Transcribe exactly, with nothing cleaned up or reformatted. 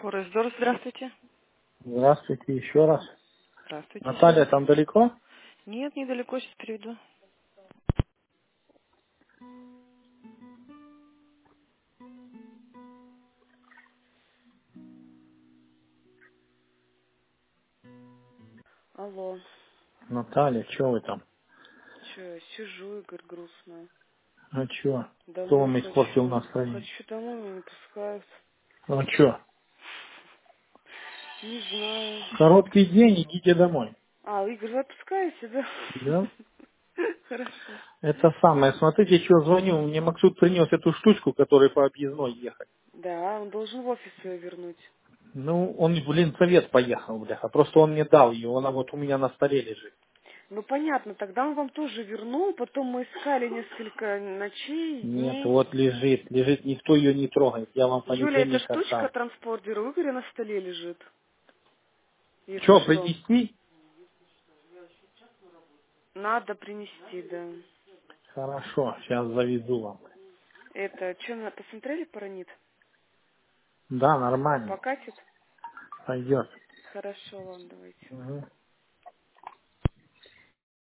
Форестдор, здравствуйте. Здравствуйте еще раз. Здравствуйте еще Наталья, раз. там далеко? Нет, недалеко, сейчас перейду. Алло. Наталья, что вы там? Че, я сижу, Игорь, грустная. А что? Кто Домой вам испортил хочу. настроение? Хочу домой, меня не пускают. А что? Не знаю. Короткий день, идите домой. А, Игорь, вы отпускаете, да? Да? Хорошо. Это самое. Смотрите, что звоню. Мне Максут принес эту штучку, которая по объездной ехать. Да, он должен в офис ее вернуть. Ну, он, блин, совет поехал, бляха. Просто он мне дал ее, она вот у меня на столе лежит. Ну, понятно, тогда он вам тоже вернул, потом мы искали несколько ночей, Нет, дней. вот лежит, лежит, никто ее не трогает. Я вам Юля, эта понедельник штучка отдал. транспордера у Игоря на столе лежит, если Что, что. принести? Надо принести, да. Хорошо, сейчас завезу вам. Это, что, на посмотрели паранит? Да, нормально. Покатит? Пойдет. Хорошо, ладно, давайте. Мгм.